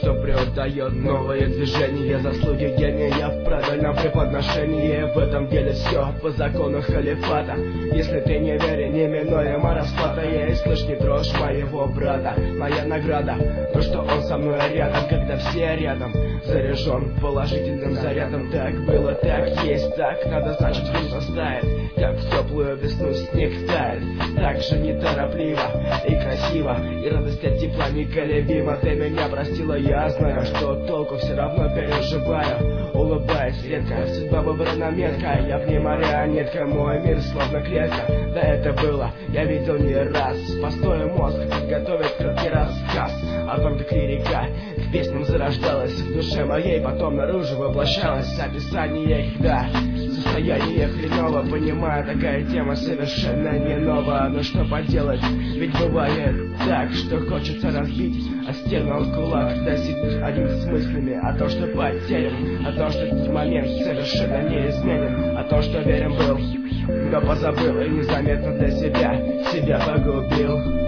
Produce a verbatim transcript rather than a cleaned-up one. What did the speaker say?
что придает новое движение. Заслуги гения в правильном преподношении. В этом деле все по закону халифата. Если ты не веришь, неминуемо расплата. Я и слышь, не трожь моего брата. Моя награда, то что он со мной рядом, когда все рядом. Заряжен положительным зарядом. Так было, так есть, так надо, значит жизнь растает. Как в теплую весну снег тает. Так же неторопливо и красиво, и радость от тепла неколебима. Ты меня простила, я знаю, что толку, все равно переживаю. Улыбаясь редко, судьба выбрана метко. Я в ней марионетка, мой мир словно клетка. Да это было, я видел не раз. Постой, мозг подготовит краткий рассказ о том, как лирика к песням зарождалась в душе моей, потом наружу воплощалась. Описание их, да, состояние хреново, понимаю, такая тема совершенно не нова. Но что поделать, ведь бывает так, что хочется разбить о стену кулак, когда сидишь один с мыслями о том, что потерян, о том, что этот момент совершенно неизменен, о том, что верен был, но позабыл и незаметно для себя себя погубил.